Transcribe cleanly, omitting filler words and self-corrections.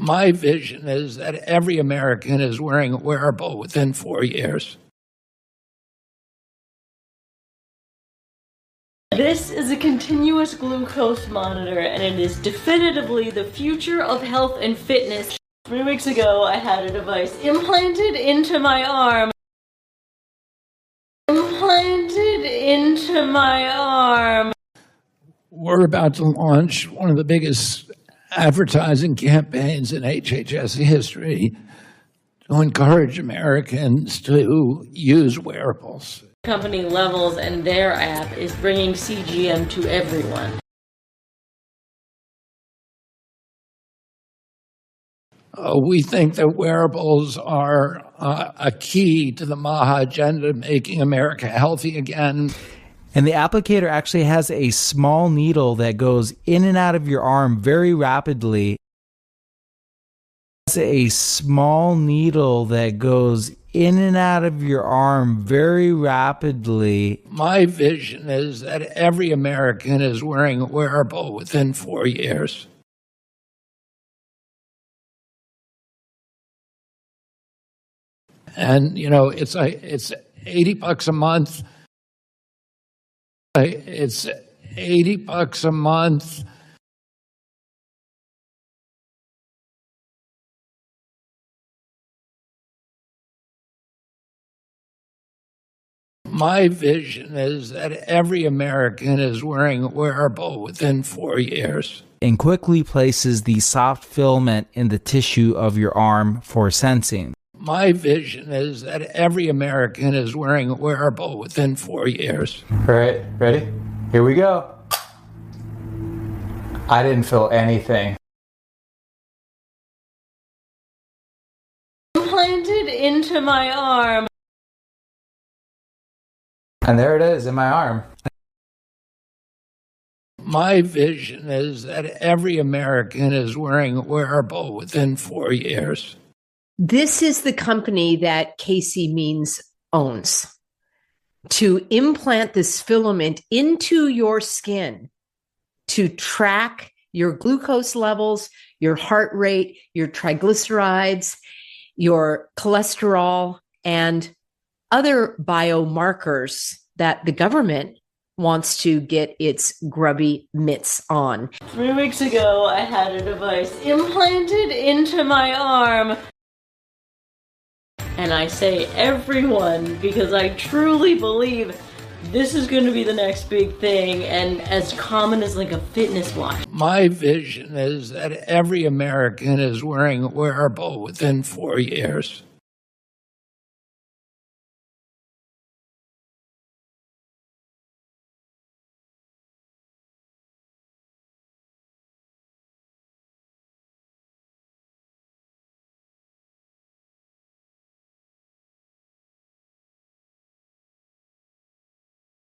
My vision is that every American is wearing a wearable within 4 years. This is a continuous glucose monitor, and it is definitively the future of health and fitness. 3 weeks ago, I had a device implanted into my arm. We're about to launch one of the biggest advertising campaigns in HHS history to encourage Americans to use wearables. Company Levels and their app is bringing CGM to everyone. We think that wearables are a key to the MAHA agenda, making America healthy again. And the applicator actually has a small needle that goes in and out of your arm very rapidly. It's a small needle that goes in and out of your arm very rapidly. My vision is that every American is wearing a wearable within 4 years. And, you know, it's $80 a month. It's $80 a month. My vision is that every American is wearing a wearable within 4 years. And quickly places the soft filament in the tissue of your arm for sensing. My vision is that every American is wearing a wearable within 4 years. All right, ready? Here we go. I didn't feel anything. Implanted into my arm. And there it is in my arm. My vision is that every American is wearing a wearable within 4 years. This is the company that Casey Means owns. To implant this filament into your skin to track your glucose levels, your heart rate, your triglycerides, your cholesterol, and other biomarkers that the government wants to get its grubby mitts on. 3 weeks ago, I had a device implanted into my arm. And I say everyone because I truly believe this is going to be the next big thing, and as common as like a fitness watch. My vision is that every American is wearing a wearable within 4 years.